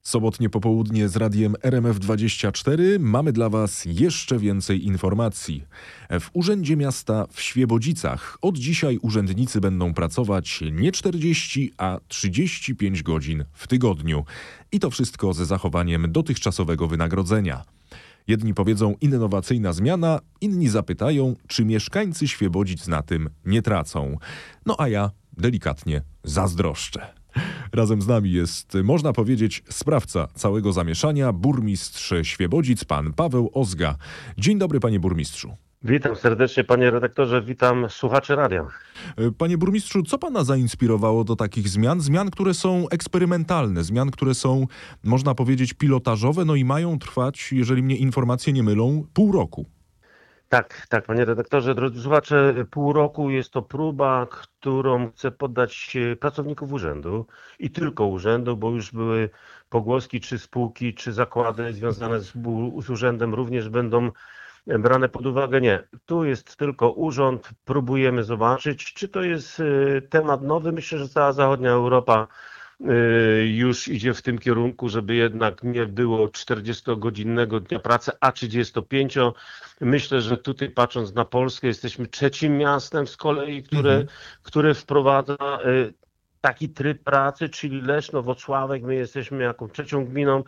Sobotnie popołudnie z radiem RMF24 mamy dla Was jeszcze więcej informacji. W Urzędzie Miasta w Świebodzicach od dzisiaj urzędnicy będą pracować nie 40, a 35 godzin w tygodniu. I to wszystko ze zachowaniem dotychczasowego wynagrodzenia. Jedni powiedzą innowacyjna zmiana, inni zapytają, czy mieszkańcy Świebodzic na tym nie tracą. No a ja delikatnie zazdroszczę. Razem z nami jest, można powiedzieć, sprawca całego zamieszania, burmistrz Świebodzic, pan Paweł Ozga. Dzień dobry, panie burmistrzu. Witam serdecznie, panie redaktorze, witam słuchaczy radia. Panie burmistrzu, co pana zainspirowało do takich zmian? Zmian, które są eksperymentalne, zmian, które są, można powiedzieć, pilotażowe, no i mają trwać, jeżeli mnie informacje nie mylą, pół roku. Tak, panie redaktorze, drodzy słuchacze, pół roku jest to próba, którą chcę poddać pracowników urzędu i tylko urzędu, bo już były pogłoski, czy spółki, czy zakłady związane z urzędem również będą brane pod uwagę. Nie, tu jest tylko urząd, próbujemy zobaczyć, czy to jest temat nowy. Myślę, że cała zachodnia Europa już idzie w tym kierunku, żeby jednak nie było 40-godzinnego dnia pracy, a 35. Myślę, że tutaj patrząc na Polskę jesteśmy trzecim miastem z kolei, które wprowadza taki tryb pracy, czyli Leszno, Włocławek, my jesteśmy jaką trzecią gminą.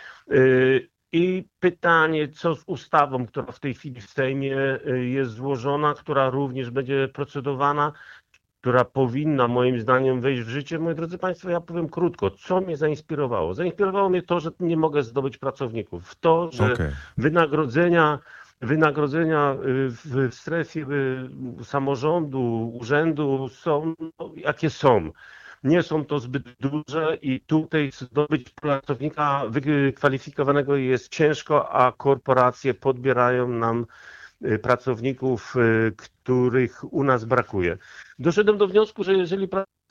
I pytanie, co z ustawą, która w tej chwili w Sejmie jest złożona, która również będzie procedowana, która powinna moim zdaniem wejść w życie. Moi drodzy Państwo, ja powiem krótko, co mnie zainspirowało. Zainspirowało mnie to, że nie mogę zdobyć pracowników. To, że wynagrodzenia w strefie samorządu, urzędu są jakie są. Nie są to zbyt duże i tutaj zdobyć pracownika wykwalifikowanego jest ciężko, a korporacje podbierają nam pracowników, których u nas brakuje. Doszedłem do wniosku, że jeżeli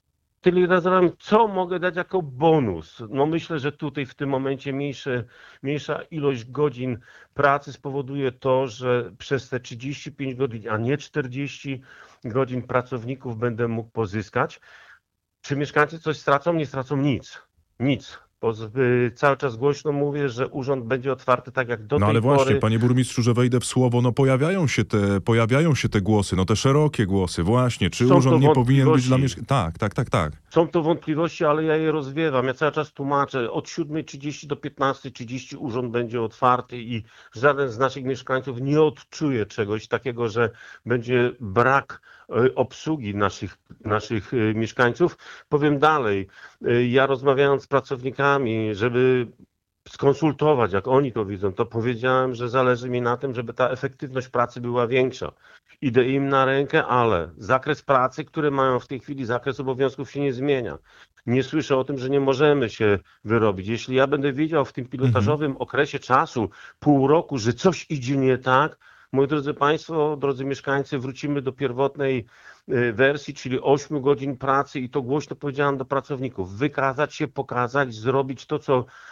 co mogę dać jako bonus? No myślę, że tutaj w tym momencie mniejsza ilość godzin pracy spowoduje to, że przez te 35 godzin, a nie 40 godzin pracowników będę mógł pozyskać. Czy mieszkańcy coś stracą? Nie stracą nic. Nic. Bo cały czas głośno mówię, że urząd będzie otwarty tak jak do tej pory. No ale właśnie, panie burmistrzu, że wejdę w słowo, no pojawiają się te głosy, no te szerokie głosy, właśnie, czy urząd nie powinien być dla mieszkańców? Tak. Są to wątpliwości, ale ja je rozwiewam. Ja cały czas tłumaczę, od 7:30 do 15:30 urząd będzie otwarty i żaden z naszych mieszkańców nie odczuje czegoś takiego, że będzie brak obsługi naszych mieszkańców. Powiem dalej, ja rozmawiając z pracownikami, żeby skonsultować, jak oni to widzą, to powiedziałem, że zależy mi na tym, żeby ta efektywność pracy była większa. Idę im na rękę, ale zakres pracy, który mają w tej chwili, zakres obowiązków się nie zmienia. Nie słyszę o tym, że nie możemy się wyrobić. Jeśli ja będę wiedział w tym pilotażowym okresie czasu, pół roku, że coś idzie nie tak, moi drodzy Państwo, drodzy mieszkańcy, wrócimy do pierwotnej wersji, czyli 8 godzin pracy i to głośno powiedziałem do pracowników. Wykazać się, pokazać, zrobić to,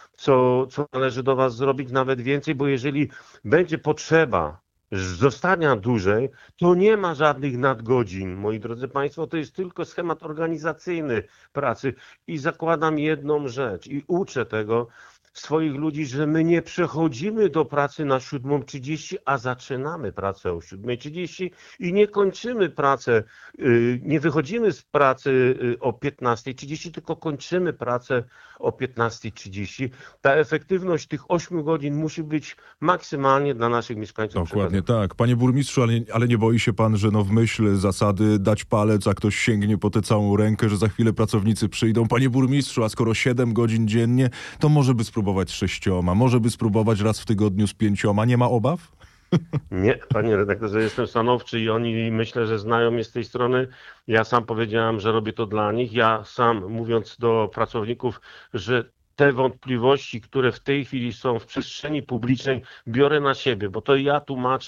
co należy do Was zrobić, nawet więcej, bo jeżeli będzie potrzeba zostania dłużej, to nie ma żadnych nadgodzin, moi drodzy Państwo, to jest tylko schemat organizacyjny pracy i zakładam jedną rzecz i uczę tego swoich ludzi, że my nie przechodzimy do pracy na 7:30, a zaczynamy pracę o 7:30 i nie kończymy pracę, nie wychodzimy z pracy o 15:30, tylko kończymy pracę o 15:30. Ta efektywność tych 8 godzin musi być maksymalnie dla naszych mieszkańców. Dokładnie tak. Panie burmistrzu, ale nie boi się pan, że w myśl zasady dać palec, a ktoś sięgnie po tę całą rękę, że za chwilę pracownicy przyjdą? Panie burmistrzu, a skoro 7 godzin dziennie, to może by spróbować 6, może by spróbować raz w tygodniu z 5. Nie ma obaw? Nie, panie redaktorze, jestem stanowczy i oni myślę, że znają mnie z tej strony. Ja sam powiedziałem, że robię to dla nich. Ja sam mówiąc do pracowników, że te wątpliwości, które w tej chwili są w przestrzeni publicznej, biorę na siebie, bo to ja tłumaczę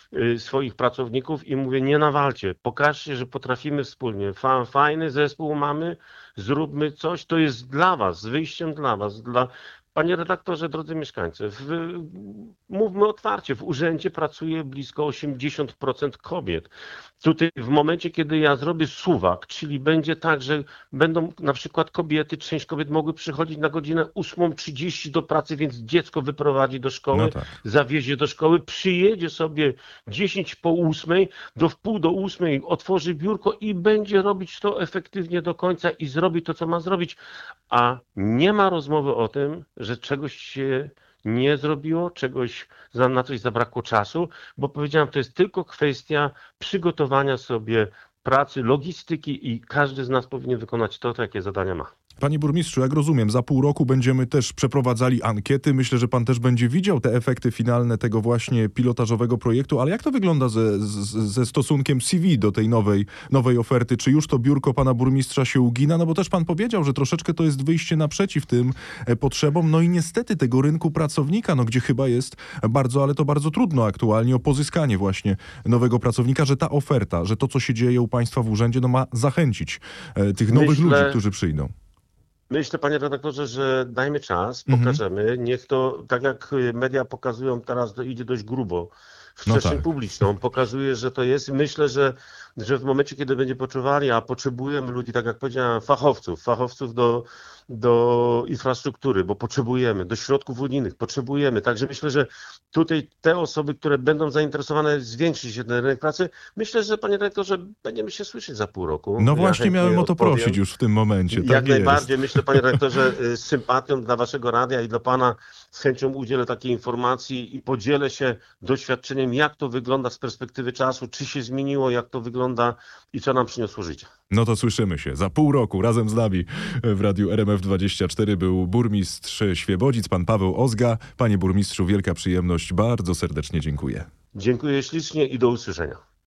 swoich pracowników i mówię, nie nawalcie, pokażcie, że potrafimy wspólnie. Fajny zespół mamy, zróbmy coś, to jest dla was, z wyjściem dla was, Panie redaktorze, drodzy mieszkańcy, mówmy otwarcie, w urzędzie pracuje blisko 80% kobiet. Tutaj w momencie, kiedy ja zrobię suwak, czyli będzie tak, że będą na przykład kobiety, część kobiet mogły przychodzić na godzinę 8:30 do pracy, więc dziecko wyprowadzi do szkoły, No tak. zawiezie do szkoły, przyjedzie sobie 10:50, do wpół do 8 otworzy biurko i będzie robić to efektywnie do końca i zrobi to, co ma zrobić. A nie ma rozmowy o tym, że czegoś się nie zrobiło, na coś zabrakło czasu, bo powiedziałem, to jest tylko kwestia przygotowania sobie pracy, logistyki i każdy z nas powinien wykonać to, jakie zadania ma. Panie burmistrzu, jak rozumiem, za pół roku będziemy też przeprowadzali ankiety. Myślę, że pan też będzie widział te efekty finalne tego właśnie pilotażowego projektu, ale jak to wygląda ze stosunkiem CV do tej nowej oferty? Czy już to biurko pana burmistrza się ugina? No bo też pan powiedział, że troszeczkę to jest wyjście naprzeciw tym potrzebom. No i niestety tego rynku pracownika, no gdzie chyba jest bardzo, ale to bardzo trudno aktualnie o pozyskanie właśnie nowego pracownika, że ta oferta, że to, co się dzieje u państwa w urzędzie, no ma zachęcić tych nowych ludzi, którzy przyjdą. Myślę, panie redaktorze, że dajmy czas, pokażemy. Niech to, tak jak media pokazują teraz, to idzie dość grubo w przestrzeń publiczną. Pokazuje, że to jest. Myślę, że w momencie, kiedy będzie poczuwali, a potrzebujemy ludzi, tak jak powiedziałem, fachowców do infrastruktury, bo potrzebujemy, do środków unijnych potrzebujemy. Także myślę, że tutaj te osoby, które będą zainteresowane, zwiększy się ten rynek pracy. Myślę, że panie dyrektorze, będziemy się słyszeć za pół roku. No właśnie miałem o to prosić już w tym momencie. Tak jak najbardziej. Myślę, panie dyrektorze, z sympatią dla waszego radia i dla pana, z chęcią udzielę takiej informacji i podzielę się doświadczeniem, jak to wygląda z perspektywy czasu, czy się zmieniło, jak to wygląda i co nam przyniosło życie. No to słyszymy się. Za pół roku razem z nami w Radiu RMF24 był burmistrz Świebodzic, pan Paweł Ozga. Panie burmistrzu, wielka przyjemność. Bardzo serdecznie dziękuję. Dziękuję ślicznie i do usłyszenia.